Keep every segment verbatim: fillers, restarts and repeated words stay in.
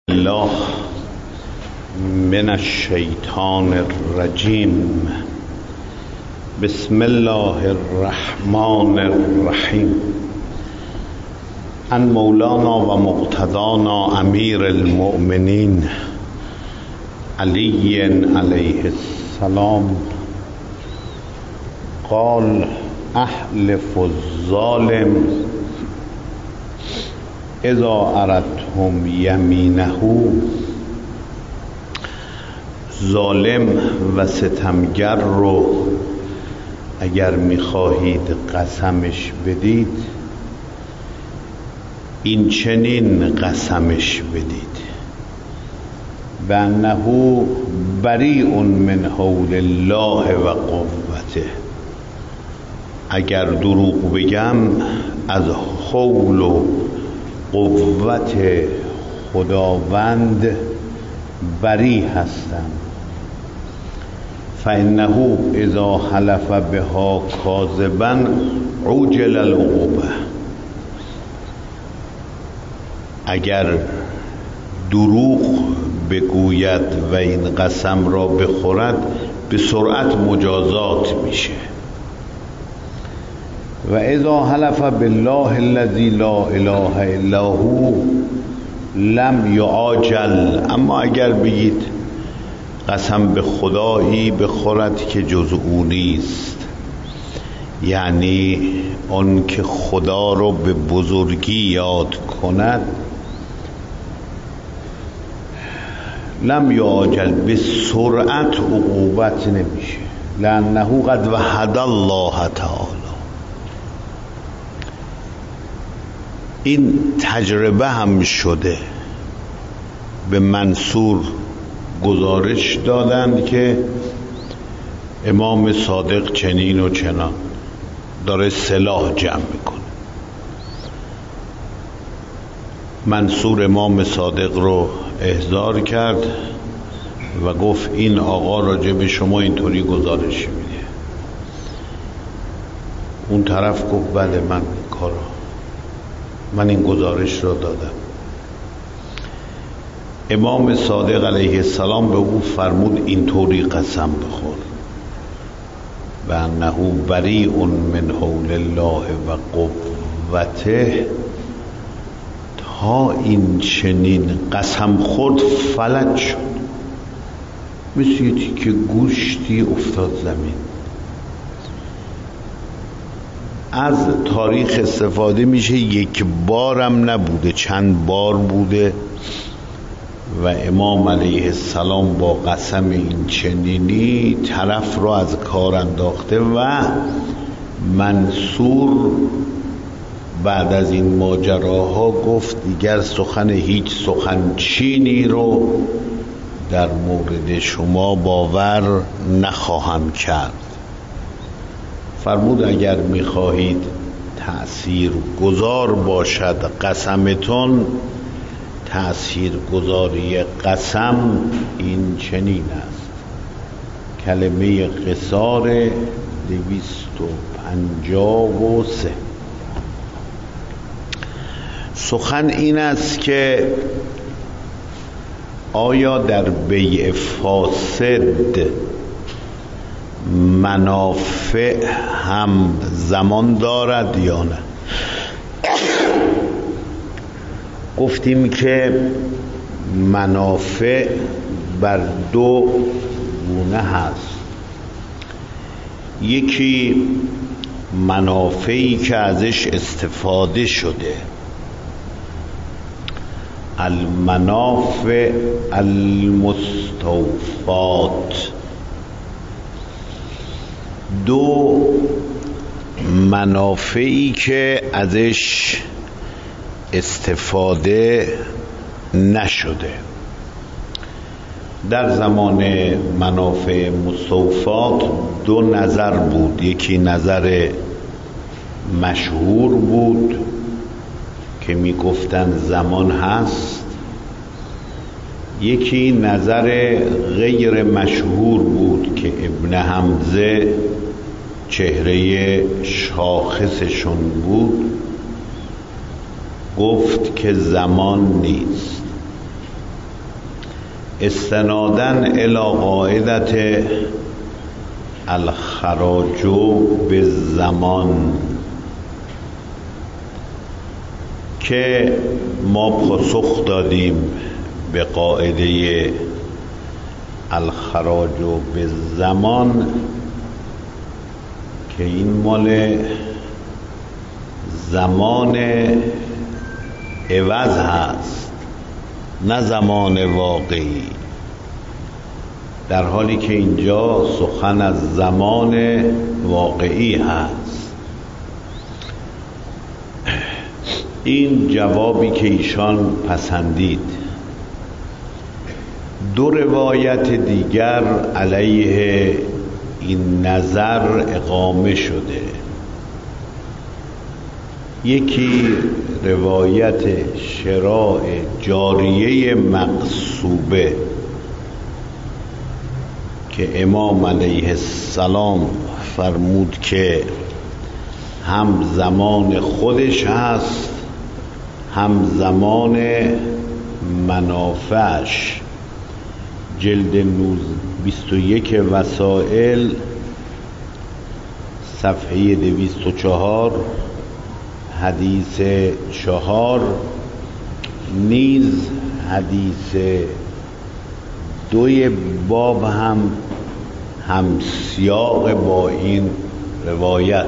الله من الشیطان الرجیم. بسم الله الرحمن الرحیم. عن مولانا و مقتدانا امیر المؤمنین علی علیه السلام قال احلف الظالم اذا اردتم یمینه. ظالم و ستمگر رو اگر میخواهید قسمش بدید این چنین قسمش بدید: بأنه بریء من حول الله و قوته. اگر دروغ بگم از حول و قوت خداوند بری هستم. فانه اذا حلف بها کاذبا عجل العقوبه. اگر دروغ بگوید و این قسم را بخورد به سرعت مجازات میشه. و اذا حلف بالله الذی لا اله الا هو لم یعاجل. اما اگر بگید قسم به خدایی بخورد که جز او نیست، یعنی اون که خدا رو به بزرگی یاد کند، لم یعاجل، به سرعت عقوبت نمیشه. لانه قد وحد الله تعالی. این تجربه هم شده. به منصور گزارش دادند که امام صادق چنین و چنان داره سلاح جمع میکنه. منصور امام صادق رو احضار کرد و گفت این آقا راجع به شما اینطوری گزارش میده. اون طرف گفت بله من کارو من این گزارش رو دادم. امام صادق علیه السلام به او فرمود اینطوری قسم بخور: و انه بریء من حول الله و قوته. تا این چنین قسم خورد فلج شد، مثل یه تیکه گوشتی افتاد زمین. از تاریخ استفاده میشه، یک بارم نبوده، چند بار بوده و امام علیه السلام با قسم این چنینی طرف را از کار انداخته و منصور بعد از این ماجراها گفت دیگر سخن هیچ سخن چینی رو در مورد شما باور نخواهم کرد. فرمود اگر میخواهید تأثیر گذار باشد قسمتون، تأثیر گذاری قسم این چنین است: کلمه قصار دویست و پنجاه و سه. سخن این است که آیا در بیع فاسد منافع هم زمان دارد یا نه؟ گفتیم که منافع بر دو گونه هست. یکی منافعی که ازش استفاده شده، المنافع المستوفات. دو منافعی که ازش استفاده نشده. در زمان منافع مستوفات دو نظر بود. یکی نظر مشهور بود که می گفتن زمان هست. یکی نظر غیر مشهور بود که ابن حمزه چهره شاخصشون بود، گفت که زمان نیست. استنادن الی قاعدت الخراج بالزمان که ما پاسخ دادیم به قاعده الخراج بالزمان که این مال زمان عوض هست نه زمان واقعی، در حالی که اینجا سخن از زمان واقعی هست. این جوابی که ایشان پسندید. دو روایت دیگر علیه این نظر اقامه شده. یکی روایت شراء جاریه مغصوبه که امام علیه السلام فرمود که هم زمان خودش هست هم زمان منافعش. جلد بیست و یک وسائل صفحه دویست و چهار حدیث چهار، نیز حدیث دوی باب هم هم سیاق با این روایت.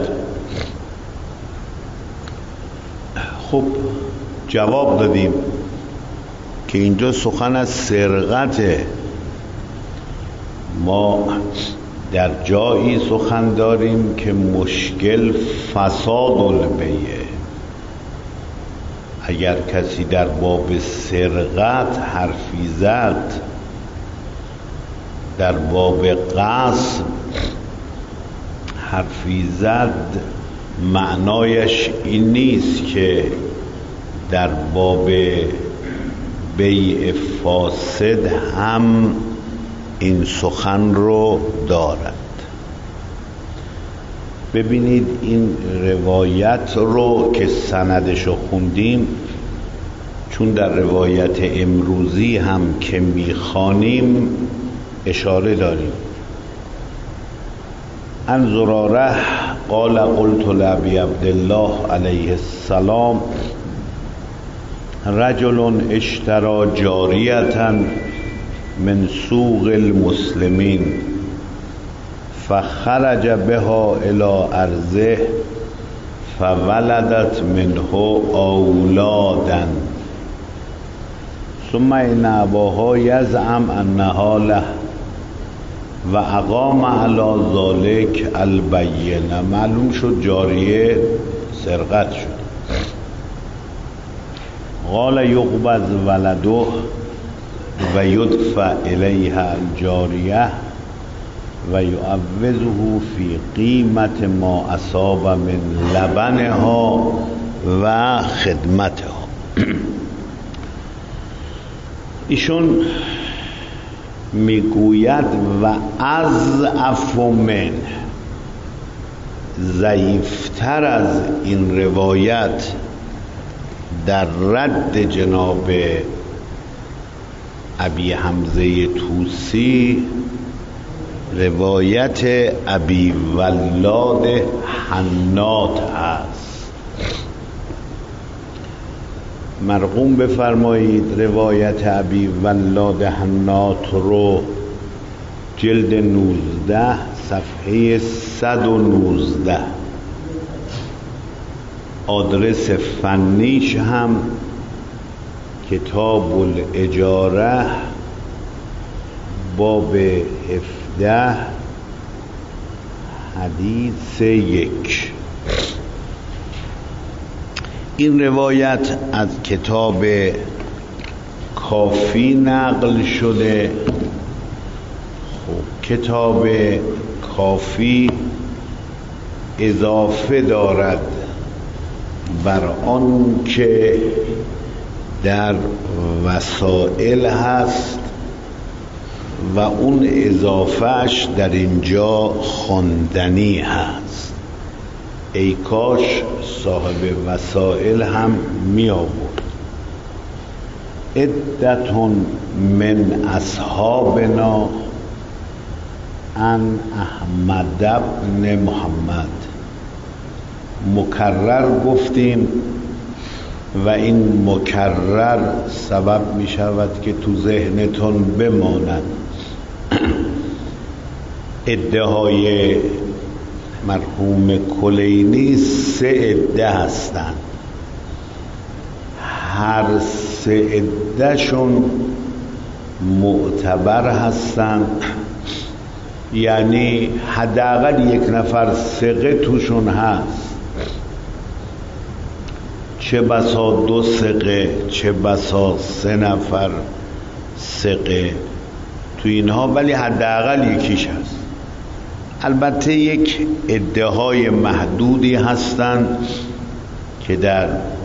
خب جواب دادیم که اینجا سخن از سرقته. ما در جایی سخن داریم که مشکل فساد البیع. اگر کسی در باب سرقت حرفی زد، در باب غصب حرفی زد، معنایش این نیست که در باب بیع فاسد هم این سخن رو دارد. ببینید این روایت رو که سندش رو خوندیم، چون در روایت امروزی هم که میخوانیم اشاره داریم. عن زراره قال قلت لابی عبدالله علیه السلام رجل اشترى جاریة من سوق المسلمین فخرج بها الى ارضه فولدت منه اولادا ثم ان اباها یزعم انها له و اقام علی ذلک البینه. معلوم شد جاریه سرقت شد. قال یقبض ولده و یدفع الیها الجاریه و یعوضه فی قیمت ما اصاب من لبنها و خدمتها. ایشون میگوید و از افومن، ضعیفتر از این روایت در رد جناب ابی حمزه طوسی روایت ابی ولاد حنات هست. مرقوم بفرمایید روایت ابی ولاد حنات رو جلد نوزده صفحه صد و نوزده. آدرس فنیش هم کتاب الاجاره باب هفده حدیث یک. این روایت از کتاب کافی نقل شده. خب کتاب کافی اضافه دارد بر آن که در وسائل هست و اون اضافهش در اینجا خواندنی هست. ای کاش صاحب وسائل هم می آورد. عدتون من اصحابنا ان احمد ابن محمد. مکرر گفتیم و این مکرر سبب می شود که تو ذهنتون بماند. ادعای مرحوم کلینی سه عده هستند، هر سه عدهشون معتبر هستند، یعنی حداقل یک نفر ثقه توشون هست، چه بسا دو ثقه، چه بسا سه نفر ثقه تو اینها، ولی حداقل یکیش هست. البته یک ادعای محدودی هستند که در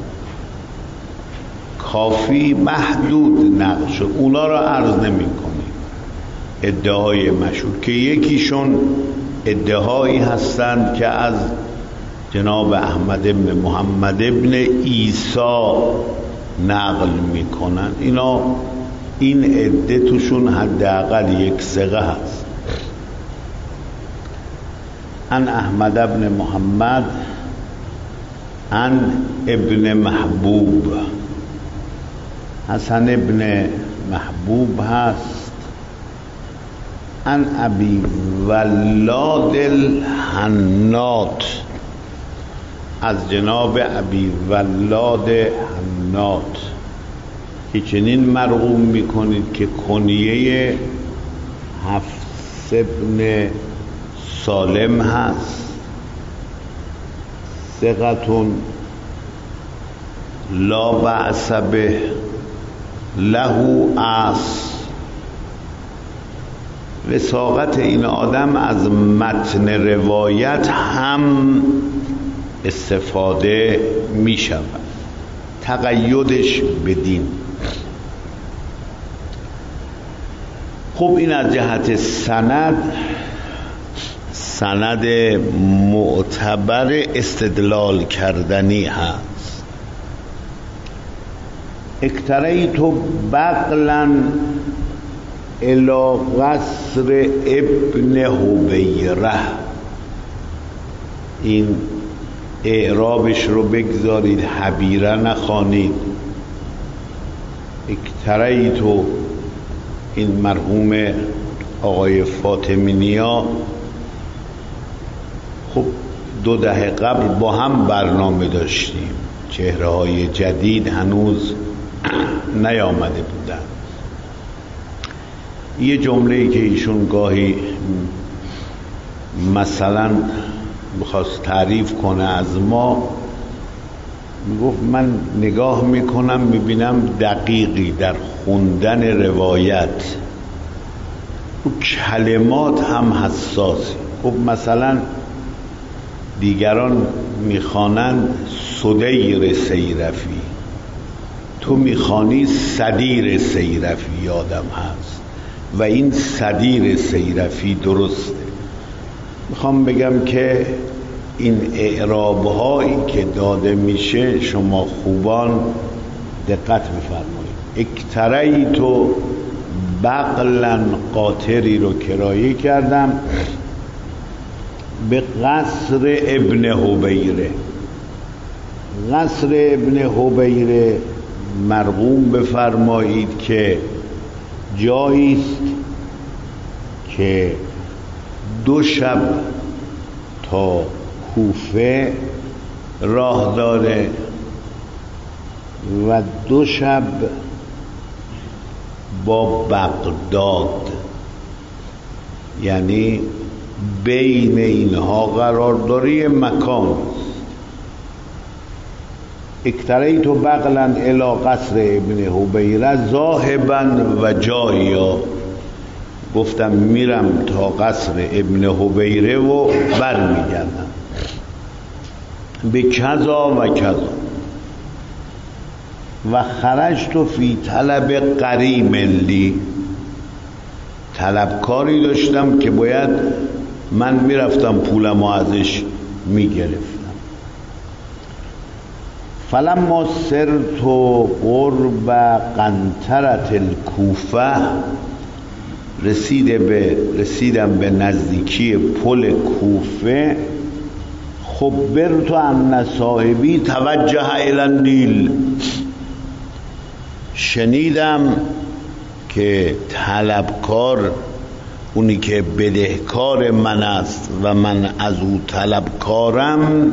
کافی محدود نقل شد، اونا را عرض نمی کنیم. ادعای مشهور که یکیشون ادعایی هستند که از جناب احمد ابن محمد ابن عیسی نقل میکنن، اینا این عده توشون حداقل یک ثقه هست. ان احمد ابن محمد، ان ابن محبوب، حسن ابن محبوب هست، ان ابی ولاد الحنات، از جناب ابی ولاد حنات که چنین مرغوم میکنید که کنیه حفص ابن سالم هست، ثقتون لا بأس به، له اصل. وثاقت این آدم از متن روایت هم استفاده می شود، تقیدش بدین. خب این از جهت سند، سند معتبر استدلال کردنی هست. اکتریت بغلا الی قصر ابن حبیره، این اعرابش رو بگذارید، حبیره نخوانید. اکتریت، این مرحوم آقای فاطمی نیا خب دو دهه قبل با هم برنامه داشتیم، چهره های جدید هنوز نیامده بودن. یه جمله‌ای که ایشون گاهی مثلا میخواست تعریف کنه از ما، میگفت من نگاه میکنم میبینم دقیقی در خوندن روایت و کلمات هم حساسی. خب مثلا دیگران میخوانند صدیر سیرفی، تو میخوانی صدیر سیرفی، یادم هست، و این صدیر سیرفی درسته. میخوام بگم که این اعراب‌هایی که داده میشه شما خوبان دقت بفرمایید. اکتریتو بغلا قاطری رو کرایه کردم به قصر ابن حبیره. قصر ابن حبیره مرقوم بفرمایید که جایی است که دو شب تا کوفه راه داره و دو شب با بغداد، یعنی بین اینها قرار داره یه مکان. اکتریت بغلا الی قصر ابن حبیره ذاهبا و جایا، گفتم میرم تا قصر ابن حبیره و بر میگردم به کذا و کذا. و خرجت فی طلب قریم لی، طلبکاری داشتم که باید من میرفتم پولمو ازش میگرفتم. فلما سرت قرب قنطرة الکوفه، رسیده به رسیدم به نزدیکی پل کوفه. خبرت ان صاحبی توجه الی النیل، شنیدم که طلبکار، اونی که بدهکار من است و من از او طلبکارم،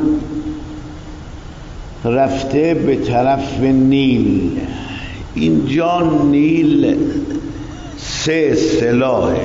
رفته به طرف نیل. اینجا نیل سه اصطلاحه.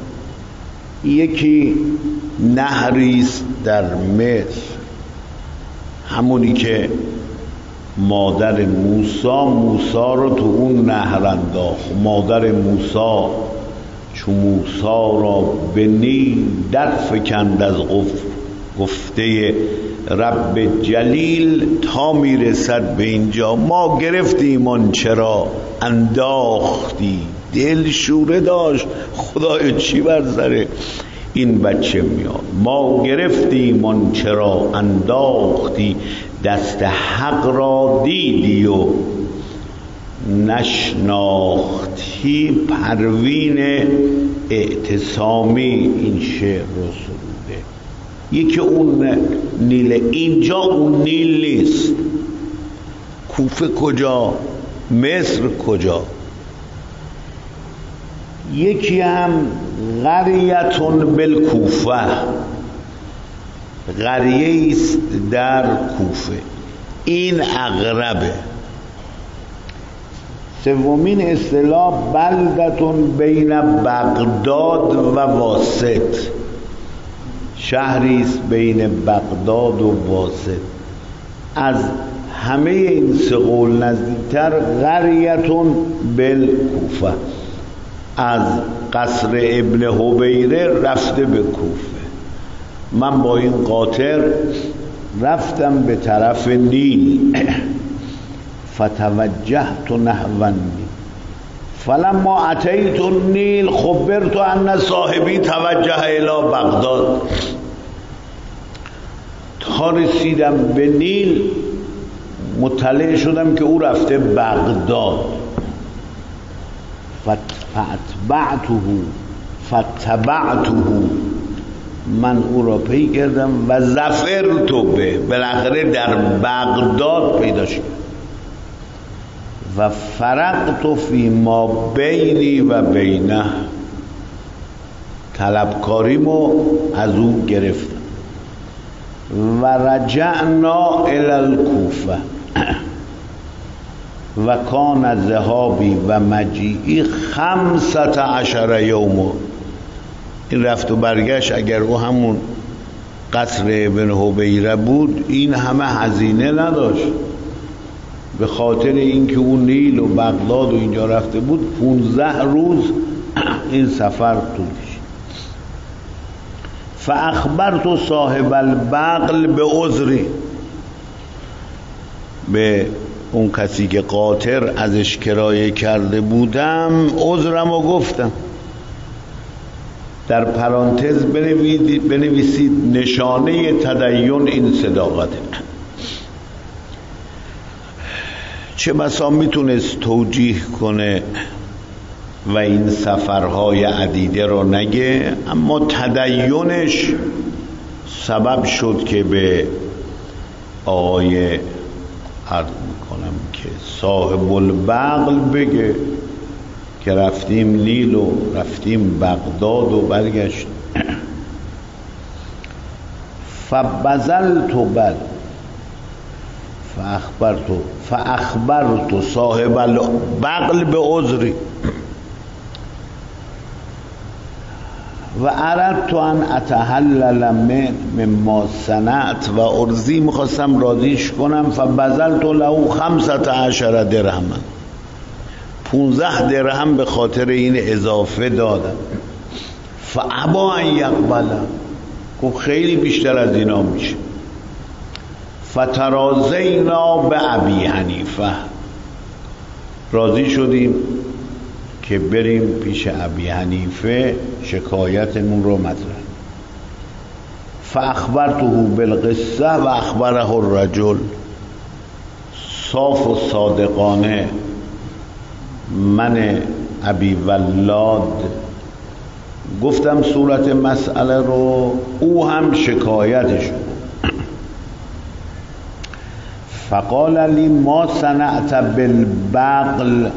یکی نهری است در مصر، همونی که مادر موسی موسی رو تو اون نهر انداخت. مادر موسی چون موسی را به نیل در فکند از گفته رب جلیل تا میرسد به اینجا. ما گرفتیم آن چرا انداختی، دل شوره داشت خدایا چی بر سر این بچه میاد. ما گرفتیم آن چرا انداختی، دست حق را دیدی و نشناختی. پروین اعتصامی این شعر رو سروده. یکی اون نیل، اینجا اون نیل نیست. کوفه کجا؟ مصر کجا؟ یکی هم قریتون بالکوفه، قریه است در کوفه، این اقربه. سومین اصطلاح بلدتون بین بغداد و واسط، شهری است بین بغداد و واسط. از همه این سه قول نزدیکتر قریتون بالکوفه، از قصر ابن حبیره رفته به کوفه. من با این قاطر رفتم به طرف نیل. فتوجهت نحو النیل فلما اتیت النیل خبرت ان صاحبی توجه الی بغداد. تا رسیدم به نیل مطلع شدم که او رفته بغداد. فاتبعته فاتبعته من او را پی کردم و ظفرت به، بالاخره در بغداد پیدا شد. و فرقت فی ما بینی و بینه، طلبکاریمو از او گرفتم. و رجعنا الی الکوفه و کان ذهابی و مجیئی خمسة عشر یوم. این رفت و برگشت اگر او همون قصر ابن حبیره بود این همه هزینه نداشت. به خاطر اینکه اون نیل و بغداد و اینجا رفته بود پونزده روز این سفر طول کشید. فاخبرت صاحب البغل به عذری، به اون کسی که قاطر ازش کرایه کرده بودم عذرم رو گفتم. در پرانتز بنویسید نشانه تدین این صداقته. چه بسا میتونست توجیه کنه و این سفرهای عدیده رو نگه، اما تدینش سبب شد که به آقای عرض میکنم که صاحب البغل بگه که رفتیم نیل و رفتیم بغداد و برگشت. فبذلت بل فاخبرت فاخبرت صاحب البغل به عذری و اردت ان اتحلل من مما صنعت و ارزی، میخواستم راضیش کنم. فبذلت له خمسة عشر درهم، پونزده درهم به خاطر این اضافه دادم. فابا ان یقبل، گفت خیلی بیشتر از اینا میشه. فترازینا به ابی حنیفه، راضی شدیم که بریم پیش ابی حنیفه شکایتمون رو مطرح. فاخبرته بالقصه و اخبره الرجل، صاف و صادقانه من ابی ولاد گفتم صورت مسئله رو، او هم شکایتش رو. فقال لی ما صنعت بالبقل،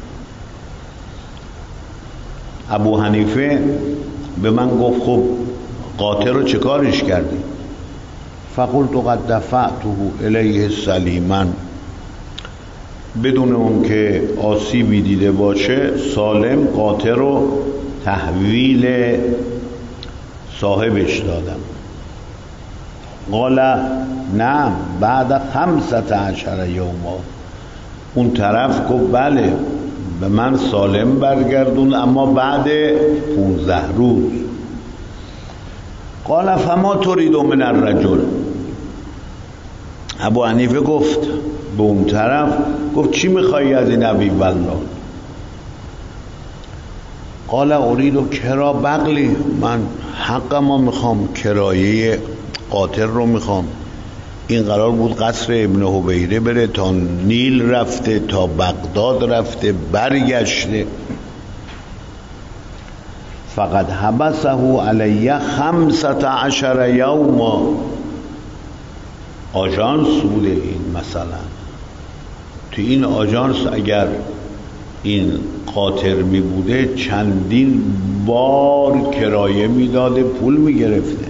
ابو حنیفه به من گفت خب قاطر رو چه کارش کردی؟ فقلت قد دفعته الیه سلیما، بدون اون که آسیبی دیده باشه سالم قاطر رو تحویل صاحبش دادم. قال نه بعد خمسة عشر یوما، اون طرف گفت بله به من سالم برگردون اما بعد پونزده روز. قال فما تريد من الرجل، ابو حنیفه گفت به اون طرف، گفت چی میخوایی از این ابی ولاد؟ قال اريد کرا بغلی، من حق ما میخوام، کرایه قاطر رو میخوام. این قرار بود قصر ابن حبیره بره، تا نیل رفته، تا بغداد رفته، برگشته. فقد حبسه علی خمسة عشر یوما، آژانس بوده این مثلا. تو این آژانس اگر این قاطر می بوده چندین بار کرایه میداده، پول می گرفته.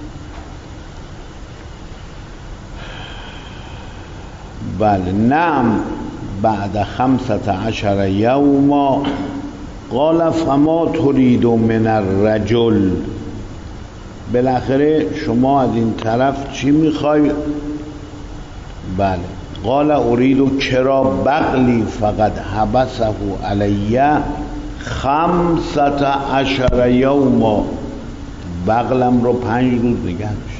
بله نعم بعد خمسة عشر یوما. قال فما تريد من الرجل، بالاخره شما از این طرف چی میخوای؟ بله قال اريد کرا بغلی فقد حبسه علی خمسة عشر یوما، بغلم رو پنج روز نگه داشت.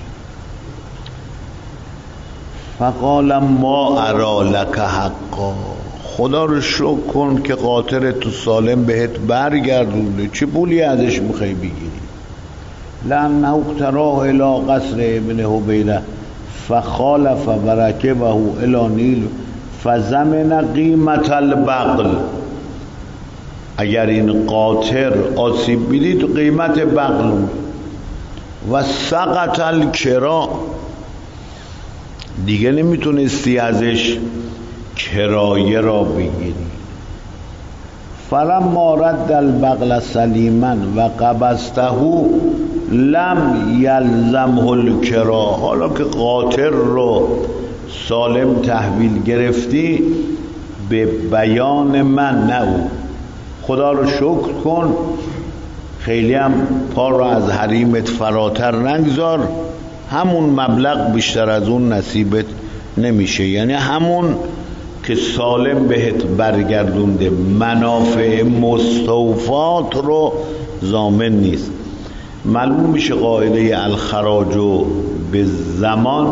فقال ما ارى لك حقا، خدا رو شکر کن که قاطر تو سالم بهت برگردونه، چه پولی ازش میخوای بگیری؟ لانه اقتراه الى قصر ابن حبیره فخالف برکبه الى نیل فزمن قیمت البغل، اگر این قاطر آسیب بیدید قیمت بغل و سقط الکرا، دیگه نمیتونستی ازش کرایه را بگیری. فلما رد البغل سلیما و قبضته لم یلزمه الکرا، حالا که قاطر رو سالم تحویل گرفتی به بیان من نه او، خدا رو شکر کن، خیلی هم پا رو از حریمت فراتر نگذار، همون مبلغ بیشتر از اون نصیبت نمیشه، یعنی همون که سالم بهت برگردونده منافع مستوفات رو ضامن نیست. معلوم میشه قاعده الخراج به زمان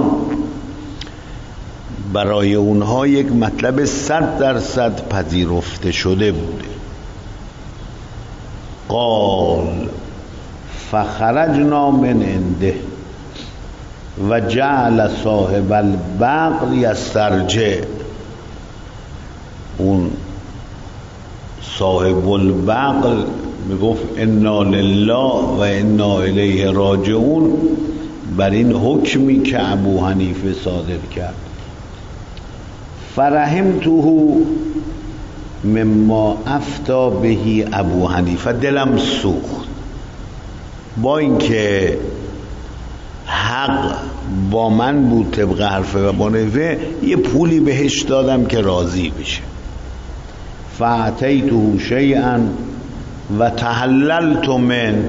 برای اونها یک مطلب صد درصد پذیرفته شده بوده. قال فخرجنا من عنده و جعل صاحب البغل یسترجع، اون صاحب البغل میگفت انا لله و انا الیه راجعون، بر این حکمی که ابو حنیفه صادر کرد. فرحمته مما افتا بهی ابو حنیفه، دلم سوخت، با اینکه حق با من بود طبق حرف ابو حنیفه، یه پولی بهش دادم که راضی بشه. فاعطیته شیئا و تحللت من،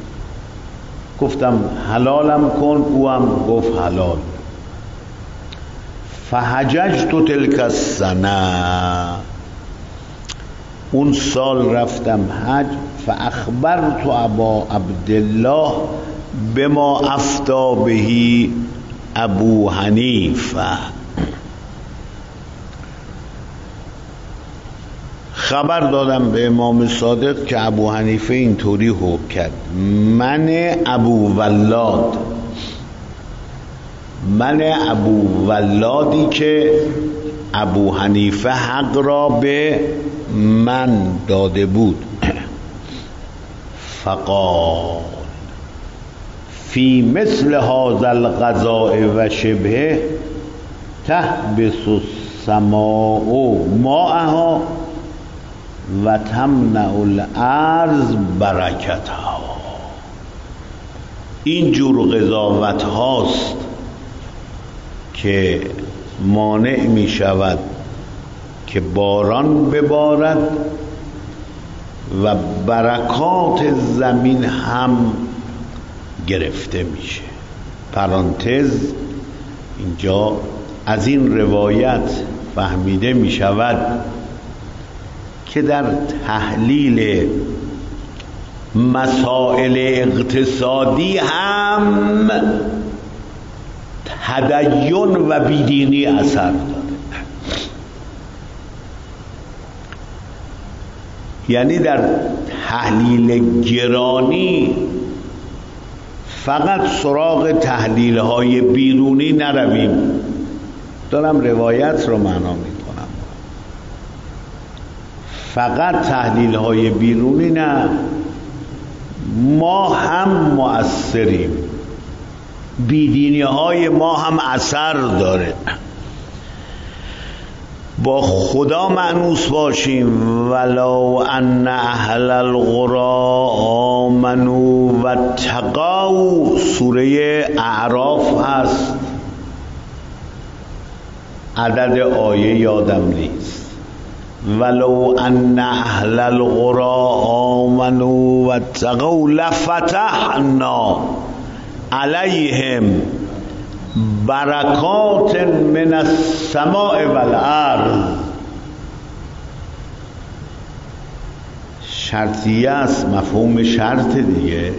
گفتم حلالم کن، او هم گفت حلال. فحججت تلک السنه، اون سال رفتم حج. فاخبرت ابا عبدالله بما افتا بهی ابو حنیفه، خبر دادم به امام صادق که ابو حنیفه اینطوری حکم کرد. من ابو ولاد، من ابو ولادی که ابو حنیفه حق را به من داده بود. فقال فی مثل هذا القضاء و شبهه تحبس السماء ماءها و تمنع الارض برکتها. این جور قضاوت هاست که مانع می شود که باران ببارد و برکات زمین هم گرفته میشه. پرانتز اینجا از این روایت فهمیده می شود که در تحلیل مسائل اقتصادی هم تدین و بیدینی اثر داره. یعنی در تحلیل گرانی فقط سراغ تحلیل های بیرونی نرویم. دارم روایت رو معنا میکنم. فقط تحلیل های بیرونی نه، ما هم مؤثریم، بیدینی های ما هم اثر داره. با خدا مأنوس باشیم. ولو ان اهل القرى آمنوا و اتقوا، سوره اعراف هست، عدد آیه یادم نیست. ولو ان اهل القرى آمنوا و اتقوا لفتحنا علیهم برکات من السماء والارض. شرطیه است، مفهوم شرط دیگه.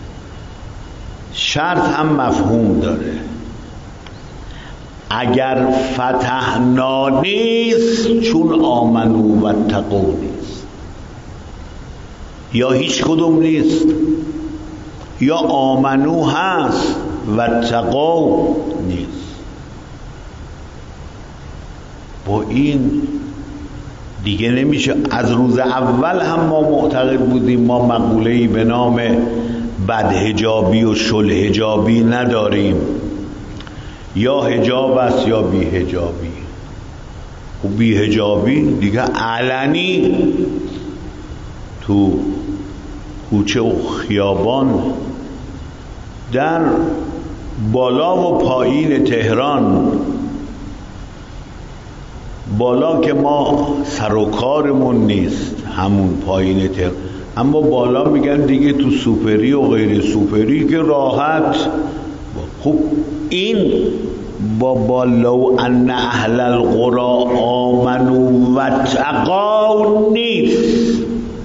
شرط هم مفهوم داره. اگر فتحنا نیست چون آمنو و اتقوا نیست، یا هیچ کدوم نیست، یا آمنو هست و اتقوا نیست. با این دیگه نمیشه. از روز اول هم ما معتقد بودیم ما مقوله‌ای به نام بدحجابی و شلحجابی نداریم. یا حجاب است یا بی حجابی. و بی حجابی دیگه علنی تو کوچه و خیابان، در بالا و پایین تهران، بالا که ما سر و کارمون نیست، همون پایین تهران، اما بالا میگن دیگه تو سوپری و غیر سوپری که راحت. خب این با بالو ان اهل القرى آمنوا و اتقوا نیست.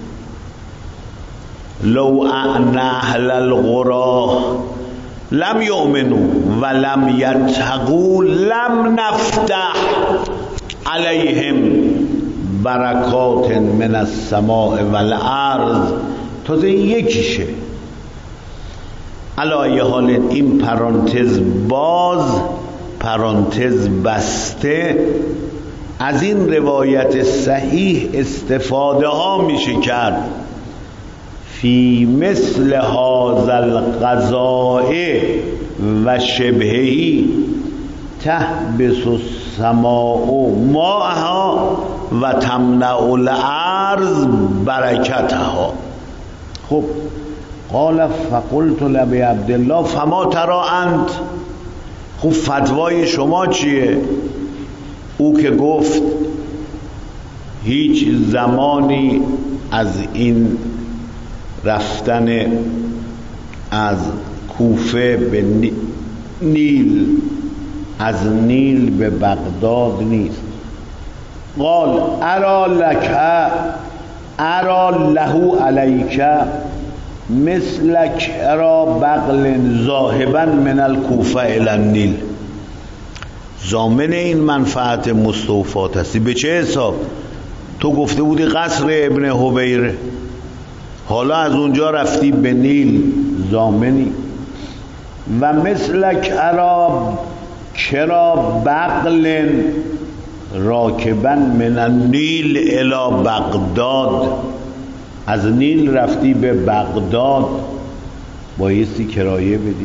لو ان اهل القرى لم یؤمنوا و لم یتقوا لم نفتح علیهم برکات من السماء والارض. تازه یکیشه. علی حال این پرانتز باز، پرانتز بسته، از این روایت صحیح استفاده ها میشه کرد. فی مثل هذا القضاء و شبههی تحبس السماء ماءها و تمنع الارض برکتها. خب قال فقلت لابی عبدالله فما ترى انت، خب فتوای شما چیه؟ او که گفت هیچ زمانی از این رفتن از کوفه به نیل، از نیل به بغداد نیست. قال ارى لك ارى له عليك مثلك ارى بغل ذاهبا من الكوفه الى النیل. ضامن این منفعت مستوفات هستی. به چه حساب؟ تو گفته بودی قصر ابن حبیره، حالا از اونجا رفتی به نیل، ضامنی. و مثلک ارا کرا بغل راکبا من النیل الی بغداد، از نیل رفتی به بغداد بایستی کرایه بدی.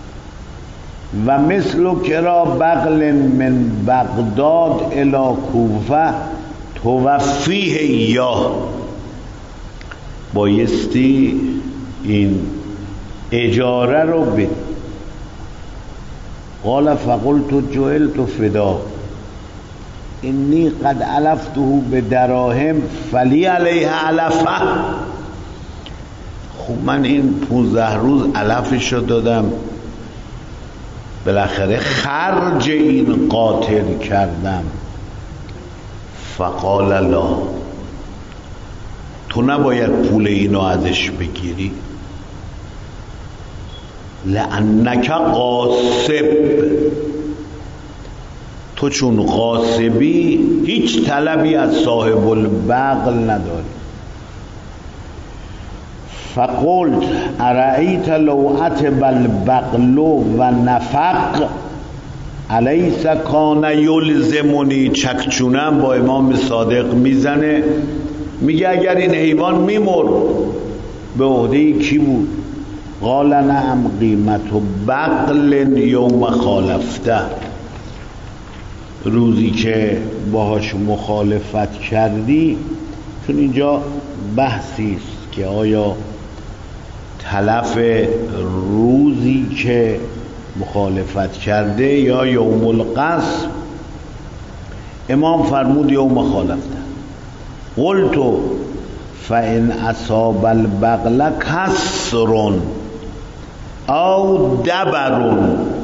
و مثل کرا بغل من بغداد الی کوفه توفیه ایاه، بایستی این اجاره رو بدی. قال فقلت جعلت فدا انی قد علفته بدراهم فلی علیه علفه. خب من این پونزده روز علفش رو دادم، بالاخره خرج این قاتل کردم. فقال لا، تو نباید پول اینو ازش بگیری، لأنک غاصب، تو چون غاصبی هیچ طلبی از صاحب البغل نداری. فقلت ارأیت لو عتب البغل و نفق الیس کان یلزمنی. چکچونم با امام صادق میزنه، میگه اگر این حیوان میمرد به عهده کی بود؟ قال نعم قیمت بغل یوم خالفته، روزی که باهاش مخالفت کردی. چون اینجا بحثی است که آیا تلف روزی که مخالفت کرده یا یوم القصب. امام فرمود یوم خالفته. قلت فإن اصاب البغل کسر او دبر،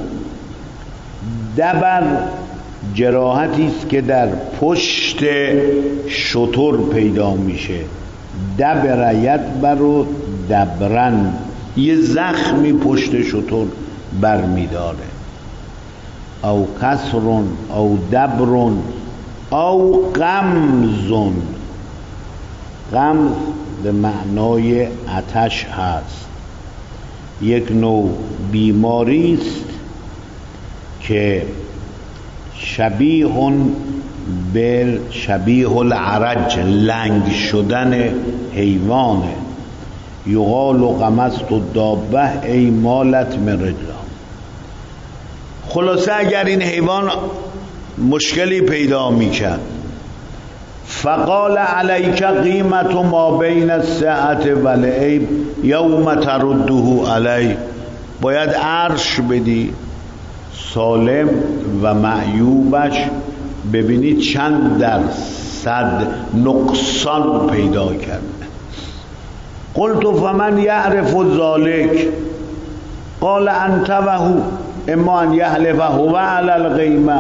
دبر جراحتی است که در پشت شتر پیدا میشه. دبر یدبر و دبرن، یه زخمی پشت شتر برمیداره. او کسر او دبر او غمز، غمز به معنای آتش هست، یک نوع بیماری است که شبیه به شبیه العرج، لنگ شدن حیوانه. یقال غمست الدابه ای مالت من رجلها. خلاصه اگر این حیوان مشکلی پیدا میکرد، فقال علیک قیمت ما بین الساعة والعیب یوم ترده علی، باید عرش بدی سالم و معیوبش، ببینید چند درصد نقصان پیدا کرده. قلت فمن یعرف ذلک؟ قال انت و هو، اما ان یحلف هو علی القیمه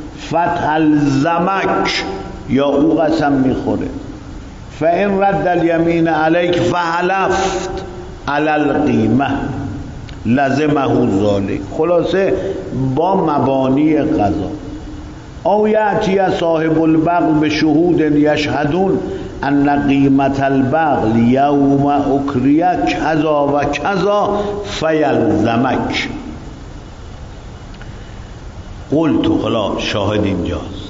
فتلزمک، یا او قسم میخوره. فان رد الیمین علیک فحلفت علی القیمه لزمه ذلک. خلاصه با مبانی قضا. او یأتی صاحب البغل به شهود یشهدون ان قیمت البغل یوم اکریه کذا و کذا فیلزمک. قلت، حالا شاهد اینجاست،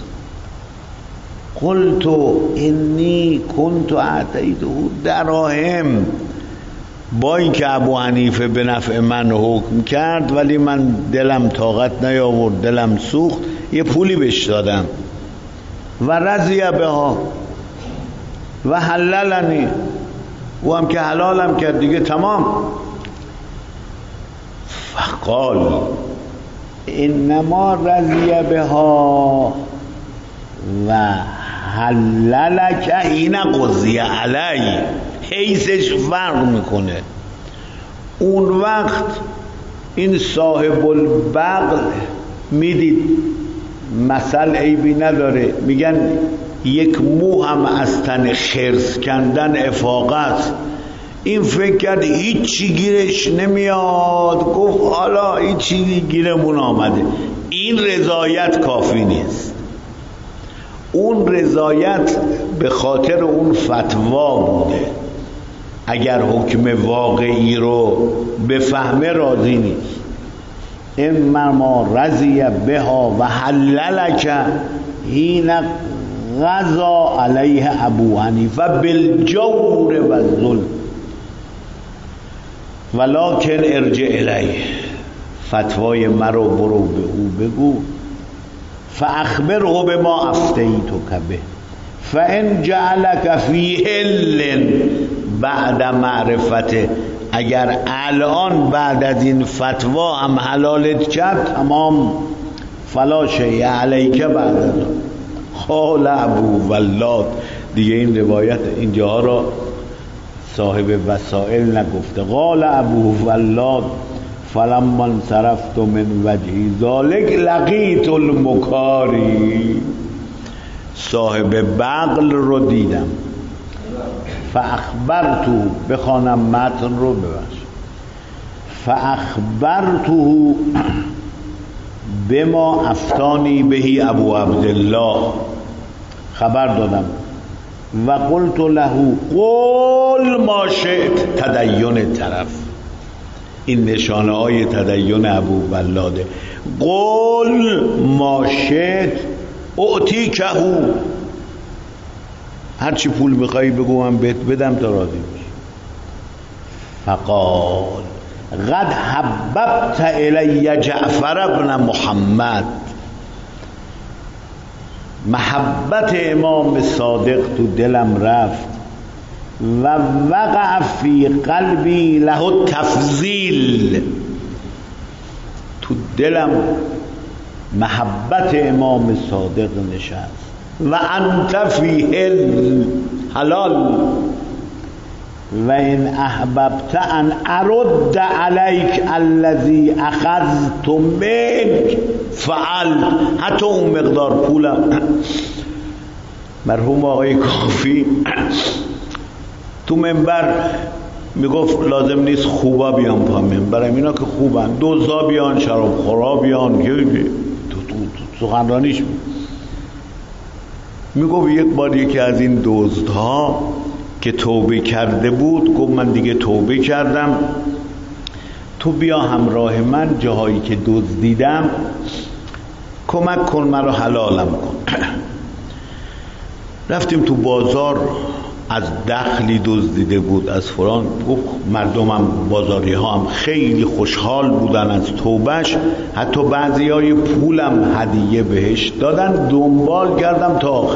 قلت انی کنت اعطیته دراهم، با اینکه ابو حنیفه به نفع من حکم کرد ولی من دلم طاقت نیاورد، دلم سوخت، یه پولی بهش دادم. و رضی بها و حللنی، او هم که حلالم کرد دیگه تمام. فقال انما رضی بها و حللک این قضی علی، حیثش فرق میکنه. اون وقت این صاحب البغل میدید مثل عیبی نداره، میگن یک مو هم از تن خرس کندن افاقه است. این فکر کرد هیچی گیرش نمیاد، گفت حالا هیچی گیرمون آمده. این رضایت کافی نیست. اون رضایت به خاطر اون فتوا بوده، اگر حکم واقعی رو بفهمه راضی نیست. این ما رضی بها و حللک حین غضا علیه ابو حنیفه بالجور و الظلم ولکن ارجع الیه، فتوای مرا برو به او بگو، فاخبره بما افتیتک به فان جعلک فی حل بعد معرفته، اگر الان بعد از این فتوا هم حلالت کرد تمام، فلا شیء علیک بعد از آن. قال ابو ولاد، دیگه این روایت اینجاها را صاحب وسائل نگفته. قال ابو ولاد فلما انصرفت من وجهی ذالک لقیت المکاری، صاحب بغل رو دیدم، فاخبرته، بخوانم متن رو ببخش، فاخبرته بما افتانی بهی ابو عبدالله، خبر دادم، و قلت له قل ما شئت، تدین طرف، این نشانه های تدین ابو ولاده، قل ما شئت اعطیکه، هرچی پول میخوایی بگو من بهت بدم تا راضی میشی. فقال قد حببت الی جعفر ابن محمد، محبت امام صادق تو دلم رفت، و وقع فی قلبی له تفضیل، تو دلم محبت امام صادق نشست، و انت فی حل، حلال، و این احببت ان ارد علیک الذی اخذت منک فعل، حتی اون مقدار پولم. مرحوم آقای کافی تو منبر میگفت لازم نیست خوبا بیان پا منبر، اینا که خوبن، دزدا بیان، شراب خورا بیان، تو تو سخنرانیش میگفت یک بار یکی از این دزدها که توبه کرده بود گفت من دیگه توبه کردم، تو بیا همراه من جاهایی که دزدیدم کمک کن، مرا حلالم کن. رفتیم تو بازار، از دخلی دزدیده بود از فلان، گفت مردمم بازاری ها هم خیلی خوشحال بودن از توبهش، حتی بعضی های پولم هدیه بهش دادن، دنبال کردم تا آخر.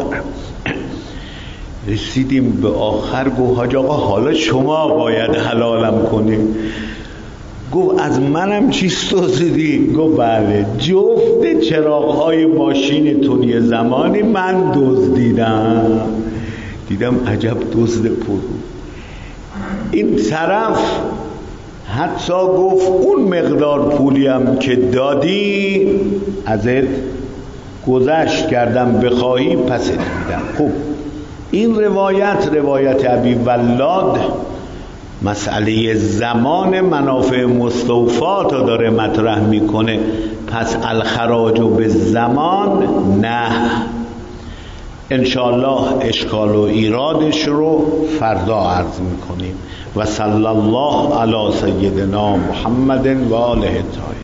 رسیدیم به آخر، گفت حاج آقا حالا شما باید حلالم کنیم. گفت از منم چیز دزدیدی؟ گفت بله، جفت چراغ‌های ماشینتون یه زمانی من دزدیدم. دیدم عجب دزد پرو. این طرف حتی گفت اون مقدار پولیم که دادی ازت گذشت کردم، بخواهی پست میدم. خب این روایت روایت ابی ولاد مسئله زمان منافع مستوفات رو داره مطرح میکنه، پس الخراج به زمان نه. انشاءالله اشکال و ایرادش رو فردا عرض میکنیم. و صلی الله علی سیدنا محمد و آله الطاهرین.